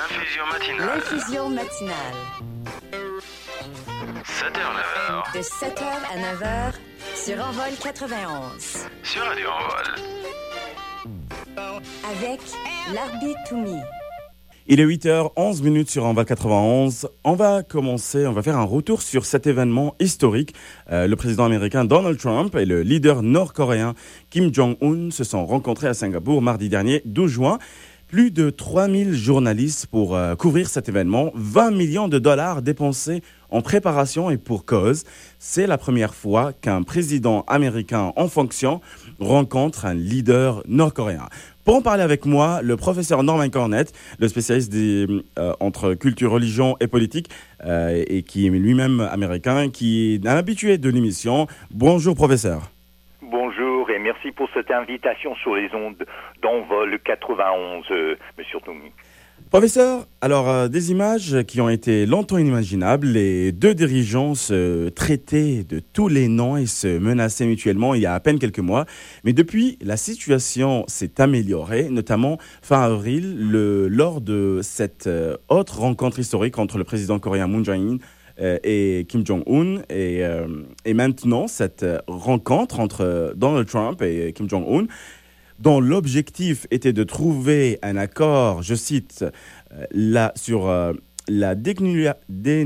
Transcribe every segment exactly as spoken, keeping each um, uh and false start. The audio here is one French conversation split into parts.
L'infusion matinale. L'infusion matinale. sept heures neuf heures. De sept heures à neuf heures sur Envol quatre-vingt-onze. Sur Radio Envol. Avec l'Arbi Toumi. Il est huit heures onze minutes sur Envol quatre-vingt-onze. On va commencer, on va faire un retour sur cet événement historique. Euh, le président américain Donald Trump et le leader nord-coréen Kim Jong-un se sont rencontrés à Singapour mardi dernier, douze juin. Plus de trois mille journalistes pour euh, couvrir cet événement. vingt millions de dollars dépensés en préparation et pour cause. C'est la première fois qu'un président américain en fonction rencontre un leader nord-coréen. Pour en parler avec moi, le professeur Norman Cornett, le spécialiste des, euh, entre culture, religion et politique, euh, et qui est lui-même américain, qui est un habitué de l'émission. Bonjour professeur. Bonjour et merci pour cette invitation sur les ondes d'Envol quatre-vingt-onze, euh, Monsieur Toumi. Professeur, alors euh, des images qui ont été longtemps inimaginables. Les deux dirigeants se traitaient de tous les noms et se menaçaient mutuellement il y a à peine quelques mois. Mais depuis, la situation s'est améliorée, notamment fin avril, le, lors de cette euh, autre rencontre historique entre le président coréen Moon Jae-in euh, et Kim Jong-un. Et, euh, et maintenant, cette rencontre entre Donald Trump et Kim Jong-un, dont l'objectif était de trouver un accord, je cite, euh, là, sur euh, la dénucléa-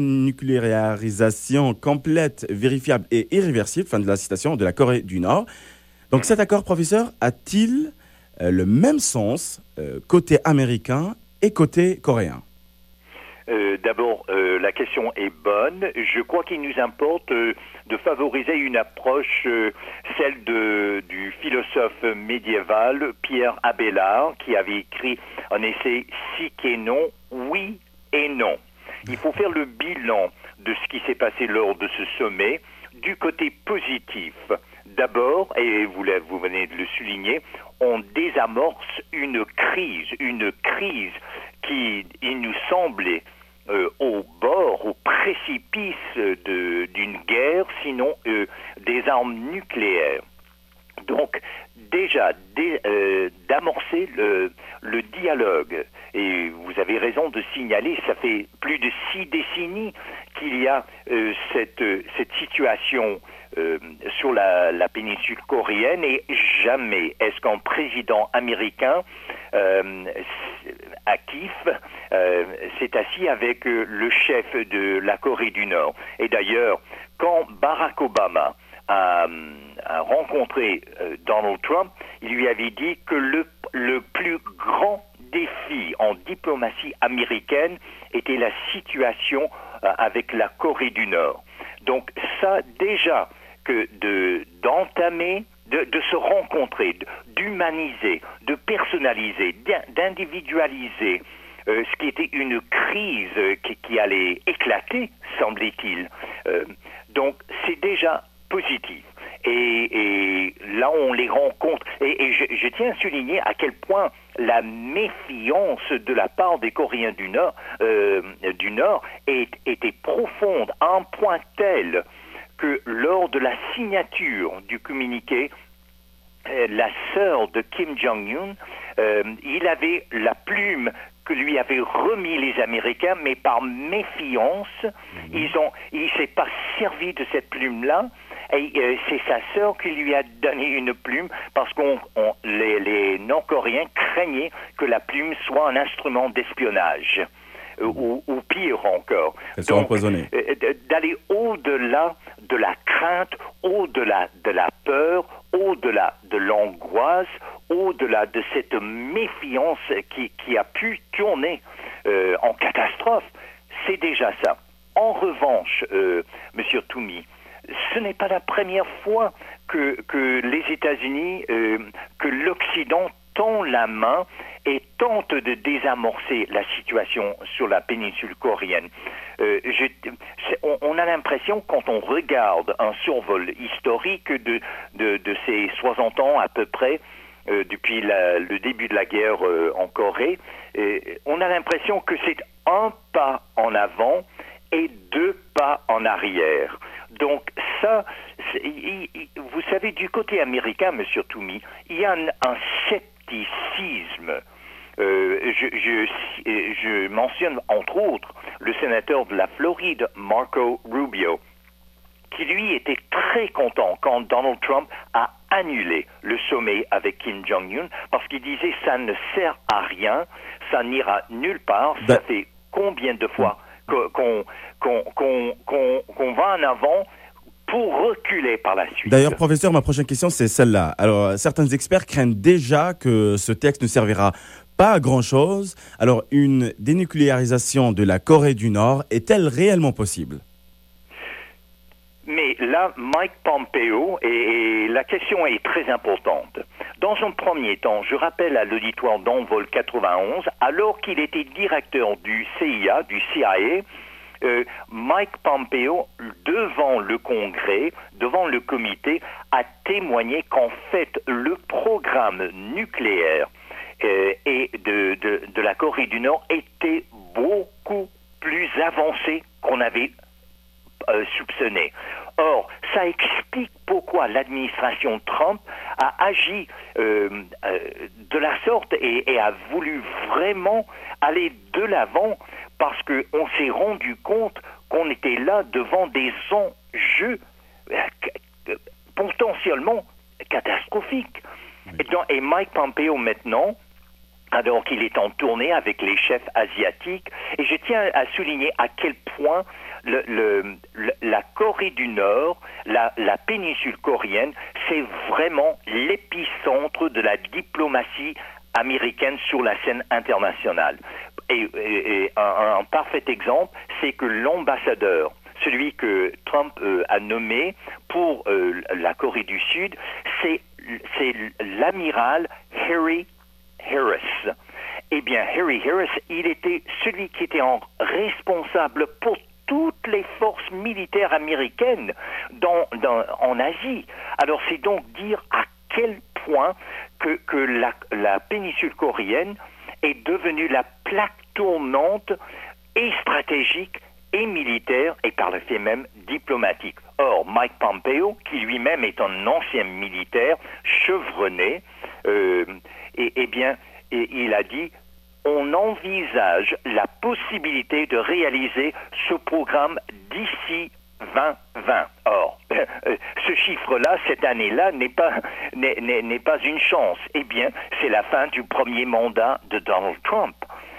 dénucléarisation complète, vérifiable et irréversible, fin de la citation, de la Corée du Nord. Donc cet accord, professeur, a-t-il euh, le même sens euh, côté américain et côté coréen ? Euh, d'abord, euh, la question est bonne. Je crois qu'il nous importe euh, de favoriser une approche, euh, celle de, du philosophe médiéval Pierre Abélard, qui avait écrit un essai « Si et non, oui et non ». Il faut faire le bilan de ce qui s'est passé lors de ce sommet du côté positif. D'abord, et vous, vous venez de le souligner, on désamorce une crise, une crise qui, il nous semblait, Euh, au bord, au précipice de, d'une guerre, sinon euh, des armes nucléaires. Donc, déjà, dé, euh, d'amorcer le, le dialogue. Et vous avez raison de signaler, ça fait plus de six décennies qu'il y a euh, cette, cette situation euh, sur la, la péninsule coréenne, et jamais est-ce qu'un président américain euh, actif euh, s'est assis avec euh, le chef de la Corée du Nord. Et d'ailleurs, quand Barack Obama a, a rencontré euh, Donald Trump, il lui avait dit que le, le plus grand défi en diplomatie américaine était la situation euh, avec la Corée du Nord. Donc ça, déjà, que de, d'entamer, de, de se rencontrer, de, d'humaniser, de personnaliser, d'individualiser euh, ce qui était une crise qui, qui allait éclater, semblait-il. Euh, donc c'est déjà positif. Et, et là, on les rencontre. Et, et je, je tiens à souligner à quel point la méfiance de la part des Coréens du Nord, euh, du Nord est, était profonde, à un point tel que lors de la signature du communiqué, euh, la sœur de Kim Jong-un, euh, il avait la plume que lui avaient remis les Américains, mais par méfiance, mmh. ils ont, il s'est pas servi de cette plume-là. Et euh, c'est sa sœur qui lui a donné une plume parce qu'on, on, les, les Nord-Coréens craignaient que la plume soit un instrument d'espionnage. Euh, ou, ou pire encore. Elles sont empoisonnées. Euh, d'aller au-delà de la crainte, au-delà de la peur, au-delà de l'angoisse, au-delà de cette méfiance qui, qui a pu tourner euh, en catastrophe. C'est déjà ça. En revanche, euh, Monsieur Toumi, ce n'est pas la première fois que, que les États-Unis, euh, que l'Occident tend la main et tente de désamorcer la situation sur la péninsule coréenne. Euh, je, on, on a l'impression, quand on regarde un survol historique de, de, de ces soixante ans à peu près, euh, depuis la, le début de la guerre euh, en Corée, euh, on a l'impression que c'est un pas en avant et deux pas en arrière. Donc ça, il, il, vous savez, du côté américain, Monsieur Toumi, il y a un, un scepticisme Euh, je, je, je mentionne entre autres le sénateur de la Floride, Marco Rubio, qui lui était très content quand Donald Trump a annulé le sommet avec Kim Jong-un, parce qu'il disait ça ne sert à rien, ça n'ira nulle part, ça Da- fait combien de fois qu'on, qu'on, qu'on, qu'on, qu'on, qu'on va en avant pour reculer par la suite. D'ailleurs, professeur, ma prochaine question, c'est celle-là. Alors, certains experts craignent déjà que ce texte ne servira pas à grand-chose. Alors, une dénucléarisation de la Corée du Nord est-elle réellement possible ? Mais là, Mike Pompeo, et, et la question est très importante. Dans un premier temps, je rappelle à l'auditoire d'Envol quatre-vingt-onze, alors qu'il était directeur du C I A, du C I A, euh, Mike Pompeo, devant le Congrès, devant le comité, a témoigné qu'en fait, le programme nucléaire euh, et de, de, de la Corée du Nord était beaucoup plus avancé qu'on avait Euh, soupçonné. Or, ça explique pourquoi l'administration Trump a agi euh, euh, de la sorte et, et a voulu vraiment aller de l'avant, parce qu'on s'est rendu compte qu'on était là devant des enjeux euh, potentiellement catastrophiques. Et, donc, et Mike Pompeo maintenant, alors qu'il est en tournée avec les chefs asiatiques, et je tiens à souligner à quel point le, le, le, la Corée du Nord, la, la péninsule coréenne, c'est vraiment l'épicentre de la diplomatie américaine sur la scène internationale. Et, et, et un, un parfait exemple, c'est que l'ambassadeur, celui que Trump euh, a nommé pour euh, la Corée du Sud, c'est, c'est l'amiral Harry Harris. Eh bien, Harry Harris, il était celui qui était en responsable pour toutes les forces militaires américaines dans, dans, en Asie. Alors, c'est donc dire à quel point que, que la, la péninsule coréenne est devenue la plaque tournante et stratégique et militaire, et par le fait même diplomatique. Or, Mike Pompeo, qui lui-même est un ancien militaire chevronné, euh, et, eh bien, et, il a dit: on envisage la possibilité de réaliser ce programme d'ici vingt vingt. Or, ce chiffre-là, cette année-là, n'est pas, n'est, n'est, n'est pas une chance. Eh bien, c'est la fin du premier mandat de Donald Trump.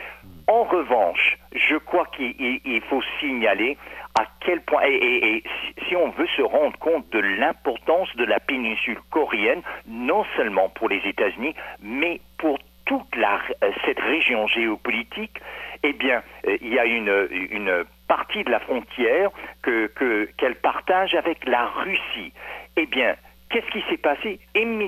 En revanche, je crois qu'il il faut signaler à quel point, et, et, et si on veut se rendre compte de l'importance de la péninsule coréenne, non seulement pour les États-Unis, mais pour toute la, cette région géopolitique, eh bien, il y a une, une partie de la frontière que, que, qu'elle partage avec la Russie. Eh bien, qu'est-ce qui s'est passé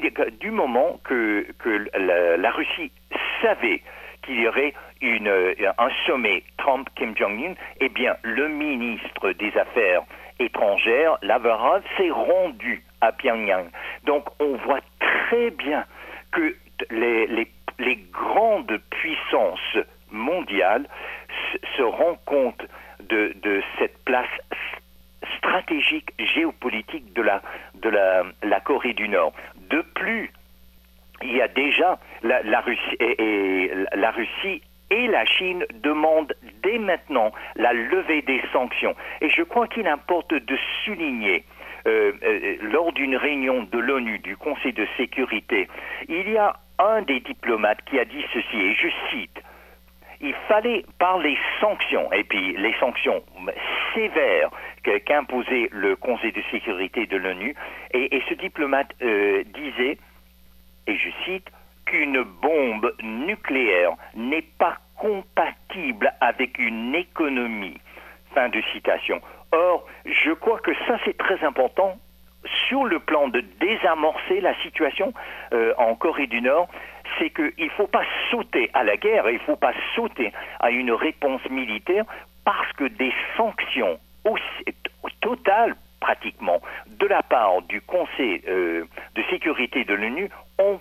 du moment que, que la, la Russie savait qu'il y aurait une, un sommet Trump-Kim Jong-un, eh bien, le ministre des Affaires étrangères, Lavrov, s'est rendu à Pyongyang. Donc, on voit très bien que les, les, les grandes puissances mondiales se rendent compte de, de cette place stratégique, géopolitique de la, de la, la Corée du Nord. De plus, il y a déjà la, la Russie et, et la Russie et la Chine demandent dès maintenant la levée des sanctions. Et je crois qu'il importe de souligner, euh, euh, lors d'une réunion de l'ONU, du Conseil de sécurité, il y a un des diplomates qui a dit ceci, et je cite: il fallait, par les sanctions, et puis les sanctions sévères qu'imposait le Conseil de sécurité de l'ONU, et, et ce diplomate euh, disait, et je cite, qu'une bombe nucléaire n'est pas compatible avec une économie. Fin de citation. Or, je crois que ça, c'est très important sur le plan de désamorcer la situation euh, en Corée du Nord. C'est qu'il ne faut pas sauter à la guerre, il ne faut pas sauter à une réponse militaire, parce que des sanctions aussi, totales, pratiquement, de la part du Conseil euh, de sécurité de l'ONU ont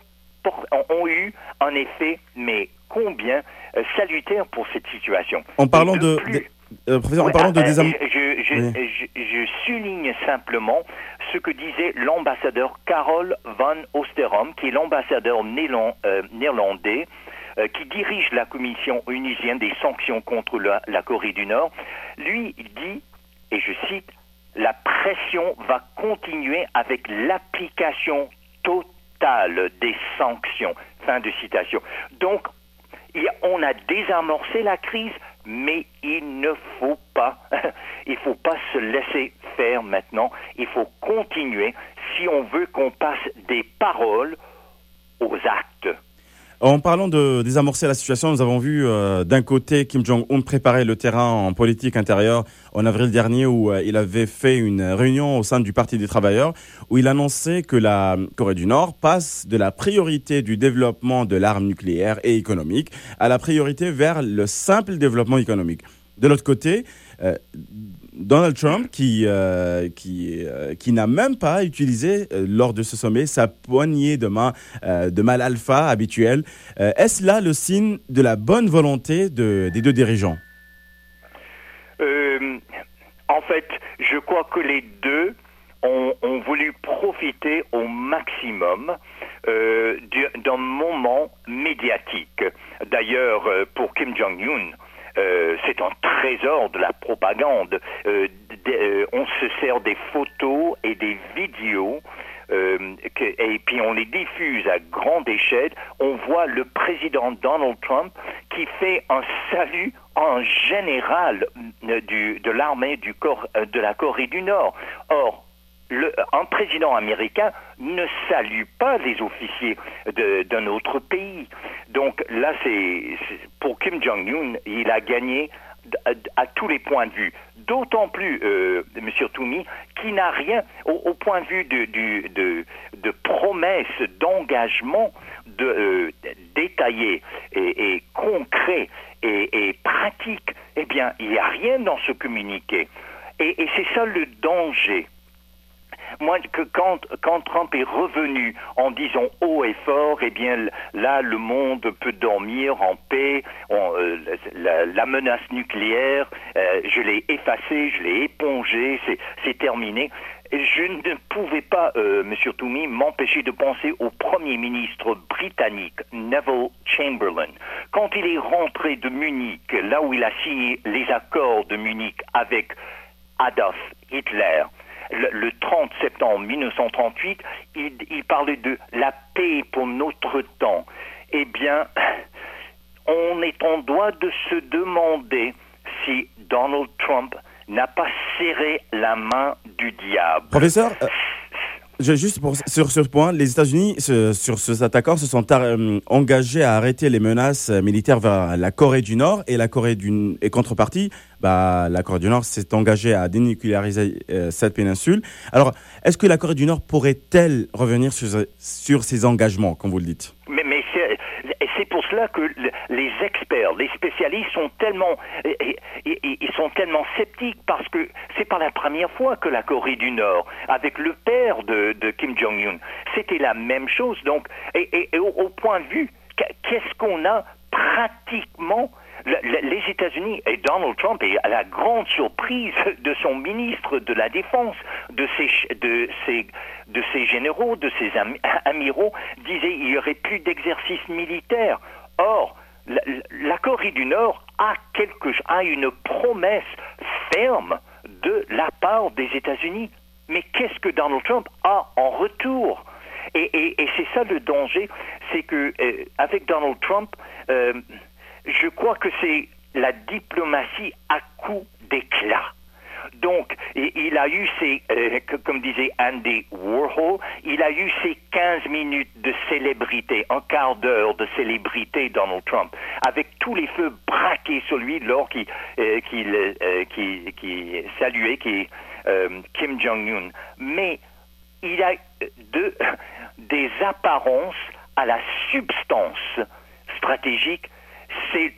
ont eu un effet, mais combien euh, salutaire pour cette situation. En parlant de, de, plus, de euh, professeur, ouais, en parlant de euh, désam... je, je, oui. je, je souligne simplement ce que disait l'ambassadeur Karol van Oosterom, qui est l'ambassadeur néerlandais euh, qui dirige la commission onusienne des sanctions contre la, la Corée du Nord, lui dit, et je cite, « La pression va continuer avec l'application totale des sanctions ». Fin de citation. Donc, on a désamorcé la crise, mais il ne faut pas, il faut pas se laisser faire maintenant. Il faut continuer si on veut qu'on passe des paroles aux actes. En parlant de désamorcer la situation, nous avons vu euh, d'un côté Kim Jong-un préparer le terrain en politique intérieure en avril dernier où euh, il avait fait une réunion au sein du Parti des travailleurs où il annonçait que la Corée du Nord passe de la priorité du développement de l'arme nucléaire et économique à la priorité vers le simple développement économique. De l'autre côté, euh, Donald Trump, qui, euh, qui, euh, qui n'a même pas utilisé euh, lors de ce sommet sa poignée de main euh, de mal alpha habituelle. Euh, est-ce là le signe de la bonne volonté de, des deux dirigeants? euh, En fait, je crois que les deux ont, ont voulu profiter au maximum euh, d'un moment médiatique. D'ailleurs, euh, pour Kim Jong-un, Euh, c'est un trésor de la propagande. Euh, d- euh, on se sert des photos et des vidéos euh, que, et puis on les diffuse à grande échelle. On voit le président Donald Trump qui fait un salut en général euh, du, de l'armée du corps, euh, de la Corée du Nord. Or, Le, un président américain ne salue pas les officiers de, d'un autre pays. Donc là, c'est, c'est pour Kim Jong-un, il a gagné à, à tous les points de vue. D'autant plus, euh, M. Toumi, qui n'a rien au, au point de vue de, de, de, de promesses, d'engagement de, euh, détaillés et, et concrets et, et pratiques. Eh bien, il n'y a rien dans ce communiqué. Et, et c'est ça le danger. Moi, que quand, quand Trump est revenu en disant haut et fort, eh bien là, le monde peut dormir en paix. On, euh, la, la menace nucléaire, euh, je l'ai effacée, je l'ai épongée, c'est, c'est terminé. Et je ne pouvais pas, euh, Monsieur Toumi, m'empêcher de penser au Premier ministre britannique, Neville Chamberlain. Quand il est rentré de Munich, là où il a signé les accords de Munich avec Adolf Hitler, Le, le trente septembre mille neuf cent trente-huit, il, il parlait de la paix pour notre temps. Eh bien, on est en droit de se demander si Donald Trump n'a pas serré la main du diable. Professeur, euh, je, juste pour, sur ce point, les États-Unis, ce, sur cet accord, se sont euh, engagés à arrêter les menaces militaires vers la Corée du Nord et la Corée du et contrepartie. Bah, la Corée du Nord s'est engagée à dénucléariser euh, cette péninsule. Alors, est-ce que la Corée du Nord pourrait-elle revenir sur, sur ses engagements, comme vous le dites? Mais, mais c'est, c'est pour cela que les experts, les spécialistes sont tellement, ils sont tellement sceptiques parce que c'est pas la première fois que la Corée du Nord, avec le père de, de Kim Jong-un, c'était la même chose. Donc, et, et, et au, au point de vue, qu'est-ce qu'on a pratiquement? Les États-Unis et Donald Trump est à la grande surprise de son ministre de la Défense, de ses, de ses, de ses généraux, de ses am, amiraux, disait qu'il n'y aurait plus d'exercice militaire. Or, la, la Corée du Nord a, quelque, a une promesse ferme de la part des États-Unis. Mais qu'est-ce que Donald Trump a en retour? Et, et, et c'est ça le danger, c'est que euh, avec Donald Trump, euh, je crois que c'est la diplomatie à coup d'éclat. Donc, il a eu ses, euh, comme disait Andy Warhol, il a eu ses quinze minutes de célébrité, un quart d'heure de célébrité, Donald Trump, avec tous les feux braqués sur lui lors qu'il euh, qu'il, euh, qu'il, qu'il saluait qu'il, euh, Kim Jong-un. Mais il a de, des apparences à la substance stratégique. C'est,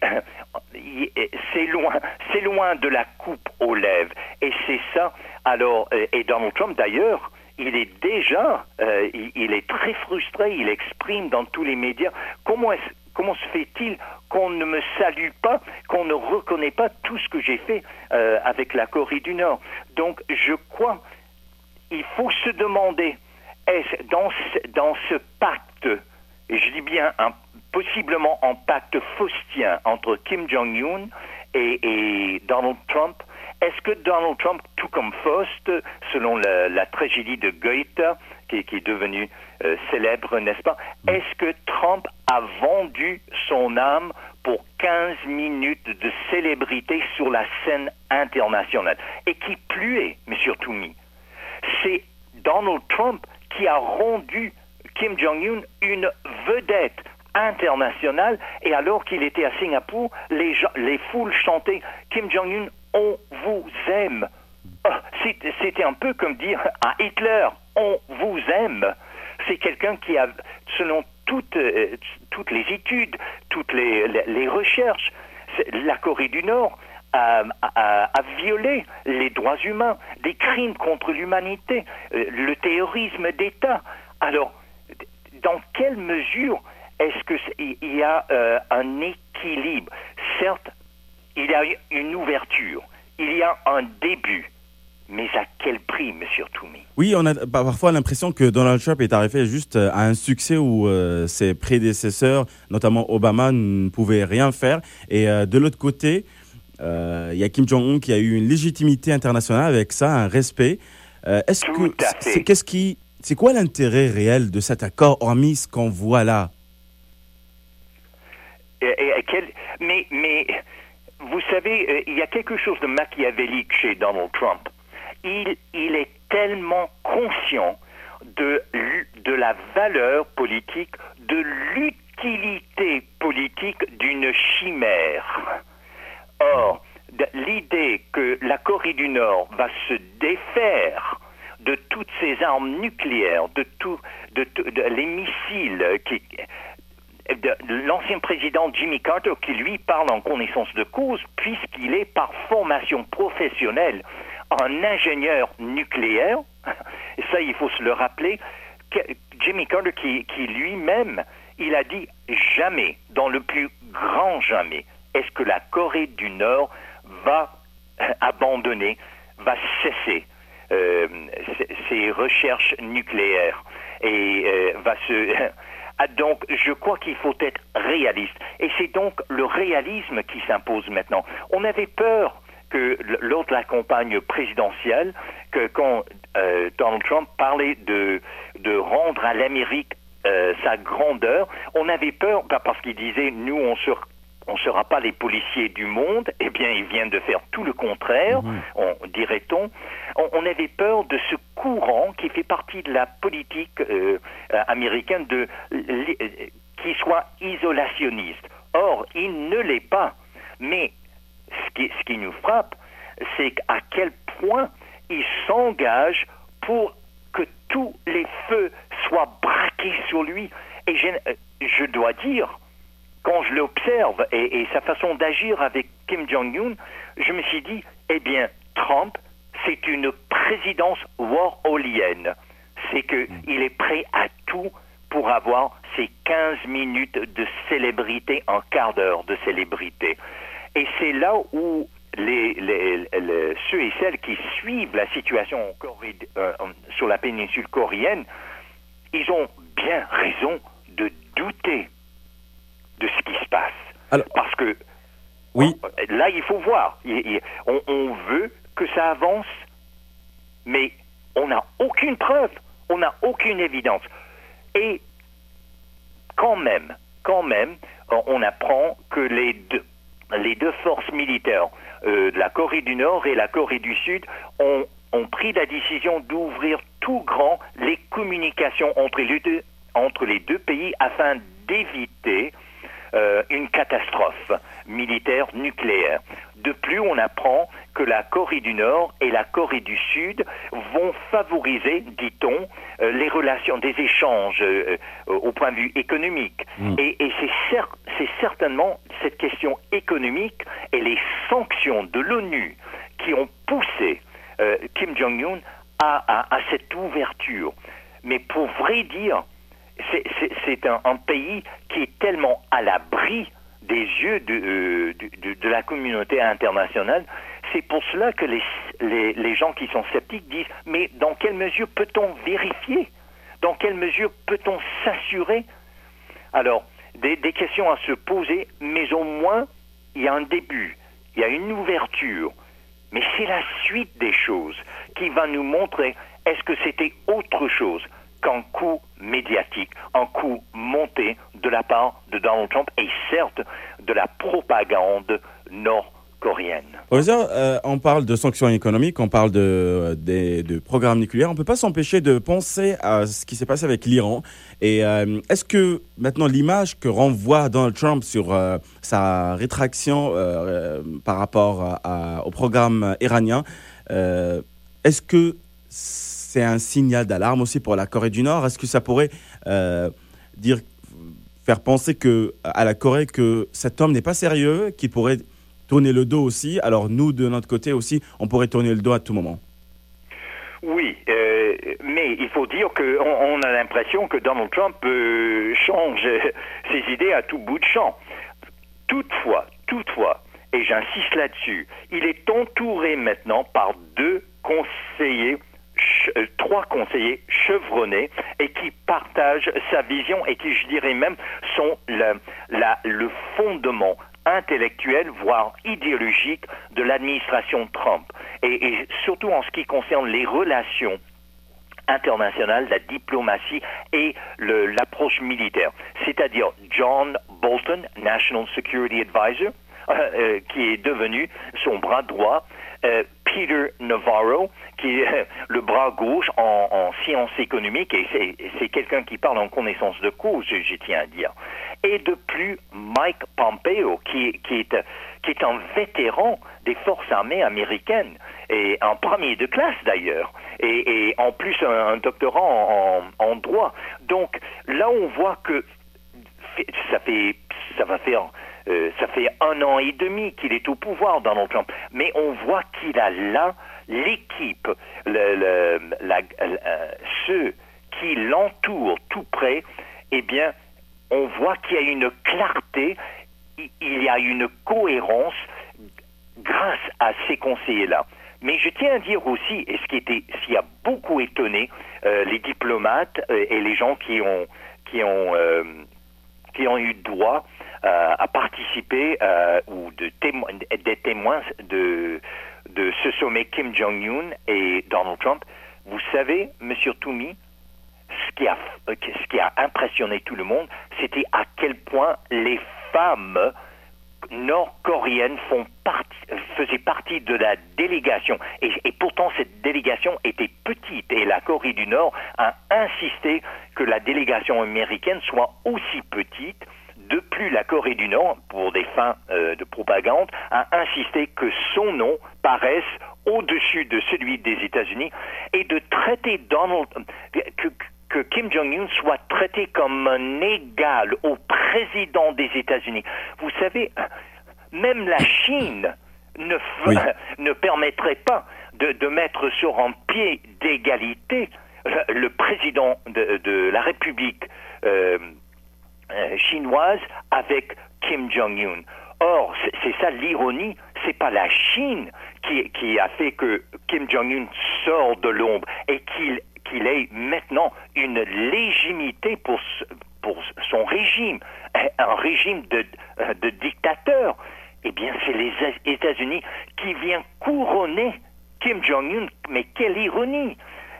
c'est loin, c'est loin de la coupe aux lèvres. Et c'est ça. Alors, et Donald Trump d'ailleurs, il est déjà, euh, il, il est très frustré. Il exprime dans tous les médias comment est-ce, comment se fait-il qu'on ne me salue pas, qu'on ne reconnaît pas tout ce que j'ai fait euh, avec la Corée du Nord. Donc, je crois, il faut se demander, est-ce dans ce, dans ce pacte, et je dis bien un possiblement un pacte faustien entre Kim Jong-un et, et Donald Trump. Est-ce que Donald Trump, tout comme Faust, selon la, la tragédie de Goethe, qui, qui est devenue euh, célèbre, n'est-ce pas, est-ce que Trump a vendu son âme pour quinze minutes de célébrité sur la scène internationale? Et qui plus est, M. Toumi, c'est Donald Trump qui a rendu Kim Jong-un une vedette internationale, et alors qu'il était à Singapour, les, gens, les foules chantaient « Kim Jong-un, on vous aime ». C'était un peu comme dire à Hitler « on vous aime ». C'est quelqu'un qui a, selon toutes, euh, toutes les études, toutes les, les, les recherches, la Corée du Nord a, a, a violé les droits humains, des crimes contre l'humanité, euh, le terrorisme d'État. Alors, dans quelle mesure est-ce qu'il y a euh, un équilibre? Certes, il y a une ouverture, il y a un début, mais à quel prix, Monsieur Toumi? Oui, on a parfois l'impression que Donald Trump est arrivé juste à un succès où euh, ses prédécesseurs, notamment Obama, ne pouvaient rien faire. Et euh, de l'autre côté, euh, il y a Kim Jong-un qui a eu une légitimité internationale avec ça, un respect. Euh, est-ce Tout que à fait. c'est, qu'est-ce qui, c'est quoi l'intérêt réel de cet accord, hormis ce qu'on voit là? Et, et, quel, mais, mais, vous savez, il y a quelque chose de machiavélique chez Donald Trump. Il, il est tellement conscient de, de la valeur politique, de l'utilité politique d'une chimère. Or, l'idée que la Corée du Nord va se défaire de toutes ses armes nucléaires, de tout, de, de, de les missiles qui... De l'ancien président Jimmy Carter, qui lui parle en connaissance de cause, puisqu'il est par formation professionnelle un ingénieur nucléaire, et ça il faut se le rappeler, que Jimmy Carter qui, qui lui-même, il a dit jamais, dans le plus grand jamais, est-ce que la Corée du Nord va abandonner, va cesser euh, ses recherches nucléaires et euh, va se... Donc, je crois qu'il faut être réaliste. Et c'est donc le réalisme qui s'impose maintenant. On avait peur que, lors de la campagne présidentielle, que quand euh, Donald Trump parlait de, de rendre à l'Amérique euh, sa grandeur, on avait peur, bah, parce qu'il disait, nous, on se on ne sera pas les policiers du monde. Eh bien, il vient de faire tout le contraire, mmh. on, dirait-on. On, on avait peur de ce courant qui fait partie de la politique euh, américaine, de, li, qui soit isolationniste. Or, il ne l'est pas. Mais ce qui, ce qui nous frappe, c'est à quel point il s'engage pour que tous les feux soient braqués sur lui. Et je, je dois dire, quand je l'observe et, et sa façon d'agir avec Kim Jong-un, je me suis dit, eh bien, Trump, c'est une présidence warholienne. C'est qu'il est prêt à tout pour avoir ces quinze minutes de célébrité, un quart d'heure de célébrité. Et c'est là où les, les, les, ceux et celles qui suivent la situation en Corée, euh, sur la péninsule coréenne, ils ont bien raison de douter de ce qui se passe. Alors, parce que oui. on, là, il faut voir. Il, il, on, on veut que ça avance, mais on n'a aucune preuve, on n'a aucune évidence. Et quand même, quand même, on apprend que les deux, les deux forces militaires euh, de la Corée du Nord et la Corée du Sud ont, ont pris la décision d'ouvrir tout grand les communications entre les deux, entre les deux pays afin d'éviter Euh, une catastrophe militaire nucléaire. De plus, on apprend que la Corée du Nord et la Corée du Sud vont favoriser, dit-on, euh, les relations, des échanges euh, euh, au point de vue économique. Mmh. Et, et c'est, cer- c'est certainement cette question économique et les sanctions de l'ONU qui ont poussé euh, Kim Jong-un à, à, à cette ouverture. Mais pour vrai dire, C'est, c'est, c'est un, un pays qui est tellement à l'abri des yeux de, euh, de, de, de la communauté internationale. C'est pour cela que les, les, les gens qui sont sceptiques disent « Mais dans quelle mesure peut-on vérifier? Dans quelle mesure peut-on s'assurer ?» Alors, des, des questions à se poser, mais au moins, il y a un début, il y a une ouverture. Mais c'est la suite des choses qui va nous montrer est-ce que c'était autre chose qu'un coup médiatique, un coup monté de la part de Donald Trump et certes de la propagande nord-coréenne. Olivier, euh, on parle de sanctions économiques, on parle de, de, de programmes nucléaires. On ne peut pas s'empêcher de penser à ce qui s'est passé avec l'Iran. Et euh, est-ce que maintenant l'image que renvoie Donald Trump sur euh, sa rétraction euh, par rapport à, à, au programme iranien, euh, est-ce que c'est un signal d'alarme aussi pour la Corée du Nord? Est-ce que ça pourrait euh, dire, faire penser que, à la Corée que cet homme n'est pas sérieux, qu'il pourrait tourner le dos aussi? Alors nous, de notre côté aussi, on pourrait tourner le dos à tout moment. Oui, euh, mais il faut dire qu'on on a l'impression que Donald Trump euh, change ses idées à tout bout de champ. Toutefois, toutefois, et j'insiste là-dessus, il est entouré maintenant par deux conseillers, ch- trois conseillers chevronnés et qui partagent sa vision et qui, je dirais même, sont le, la, le fondement intellectuel, voire idéologique de l'administration Trump. Et, et surtout en ce qui concerne les relations internationales, la diplomatie et le, l'approche militaire. C'est-à-dire John Bolton, National Security Advisor, euh, euh, qui est devenu son bras droit, euh, Peter Navarro, qui est euh, le bras gauche en, en sciences économiques, et c'est, c'est quelqu'un qui parle en connaissance de cause, je, je tiens à dire. Et de plus, Mike Pompeo, qui, qui, est, qui est un vétéran des forces armées américaines, et un premier de classe d'ailleurs, et, et en plus un, un doctorat en, en, en droit. Donc là, on voit que ça fait, ça va faire, euh, ça fait un an et demi qu'il est au pouvoir, Donald Trump, mais on voit qu'il a là l'équipe, le, le, la, euh, ceux qui l'entourent tout près, eh bien, on voit qu'il y a une clarté, il y a une cohérence grâce à ces conseillers-là. Mais je tiens à dire aussi, et ce qui, était, ce qui a beaucoup étonné euh, les diplomates euh, et les gens qui ont, qui ont, euh, qui ont eu droit euh, à participer euh, ou de témo- des témoins de, de ce sommet Kim Jong-un et Donald Trump, vous savez, Monsieur Toumi, ce qui a, ce qui a impressionné tout le monde, c'était à quel point les femmes nord-coréennes font partie, faisaient partie de la délégation. Et, et pourtant, cette délégation était petite. Et la Corée du Nord a insisté que la délégation américaine soit aussi petite. De plus, la Corée du Nord, pour des fins euh, de propagande, a insisté que son nom paraisse au-dessus de celui des États-Unis et de traiter Donald... que, que Kim Jong-un soit traité comme un égal au président des États-Unis. Vous savez, même la Chine ne, f- Oui. ne permettrait pas de, de mettre sur un pied d'égalité le, le président de, de la République euh, euh, chinoise avec Kim Jong-un. Or, c'est, c'est ça l'ironie, c'est pas la Chine qui, qui a fait que Kim Jong-un sort de l'ombre et qu'il qu'il ait maintenant une légitimité pour, pour son régime, un régime de, de dictateur. Eh bien, c'est les États-Unis qui viennent couronner Kim Jong-un. Mais quelle ironie!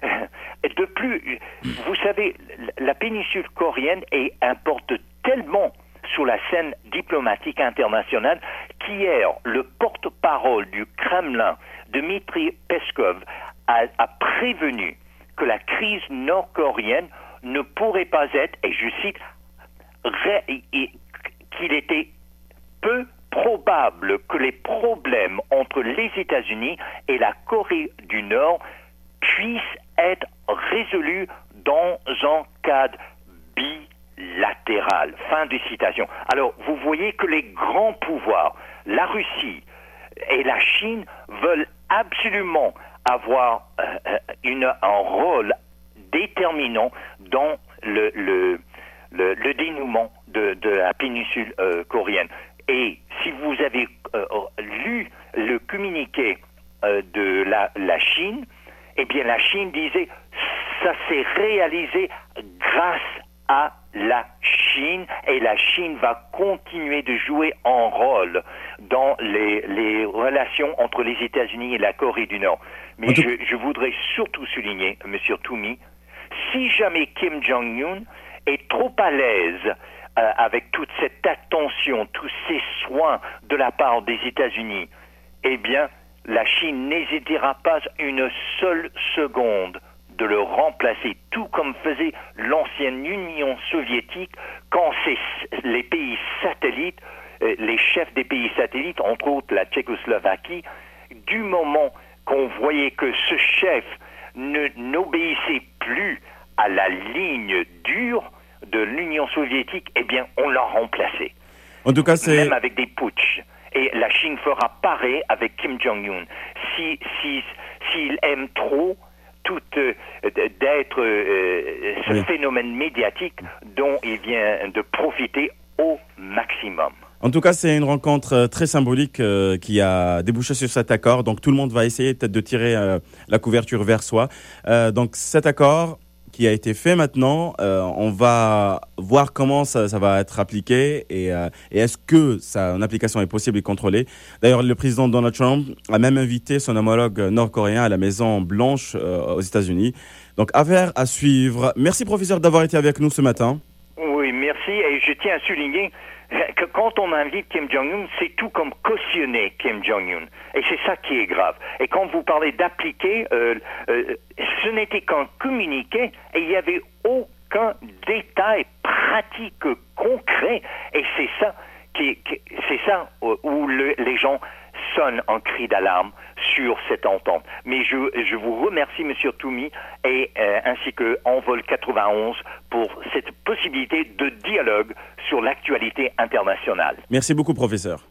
De plus, vous savez, la péninsule coréenne est, importe tellement sur la scène diplomatique internationale qu'hier, le porte-parole du Kremlin, Dmitry Peskov, a, a prévenu que la crise nord-coréenne ne pourrait pas être, et je cite, ré, et, qu'il était peu probable que les problèmes entre les États-Unis et la Corée du Nord puissent être résolus dans un cadre bilatéral. Fin de citation. Alors, vous voyez que les grands pouvoirs, la Russie et la Chine, veulent absolument avoir euh, une, un rôle déterminant dans le, le, le, le dénouement de, de la péninsule euh, coréenne. Et si vous avez euh, lu le communiqué euh, de la, la Chine, eh bien la Chine disait ça s'est réalisé grâce à la Chine, et la Chine va continuer de jouer un rôle dans les, les relations entre les États-Unis et la Corée du Nord. Mais tout... je, je voudrais surtout souligner, Monsieur Toumi, si jamais Kim Jong-un est trop à l'aise euh, avec toute cette attention, tous ces soins de la part des États-Unis, eh bien, la Chine n'hésitera pas une seule seconde de le remplacer, tout comme faisait l'ancienne Union soviétique quand c'est les pays satellites, euh, les chefs des pays satellites, entre autres la Tchécoslovaquie, du moment qu'on voyait que ce chef ne, n'obéissait plus à la ligne dure de l'Union soviétique, eh bien, on l'a remplacé. En tout cas, c'est... Même avec des putschs. Et la Chine fera pareil avec Kim Jong-un. Si, si, s'il aime trop tout euh, d'être euh, ce oui. phénomène médiatique dont il vient de profiter au maximum. En tout cas, c'est une rencontre très symbolique euh, qui a débouché sur cet accord. Donc, tout le monde va essayer peut-être de tirer euh, la couverture vers soi. Euh, donc, cet accord qui a été fait maintenant, euh, on va voir comment ça, ça va être appliqué et, euh, et est-ce que son application est possible et contrôlée. D'ailleurs, le président Donald Trump a même invité son homologue nord-coréen à la Maison Blanche euh, aux États-Unis. Donc, affaire à suivre. Merci, professeur, d'avoir été avec nous ce matin. Oui, merci. Et je tiens à souligner que quand on invite Kim Jong-un, c'est tout comme cautionner Kim Jong-un. Et c'est ça qui est grave. Et quand vous parlez d'appliquer, euh, euh, ce n'était qu'un communiqué et il n'y avait aucun détail pratique, concret. Et c'est ça, qui, qui, c'est ça où le, les gens sonnent un cri d'alarme sur cette entente. Mais je, je vous remercie, Monsieur Toumi, et euh, ainsi que Envol quatre-vingt-onze pour cette possibilité de dialogue sur l'actualité internationale. Merci beaucoup, professeur.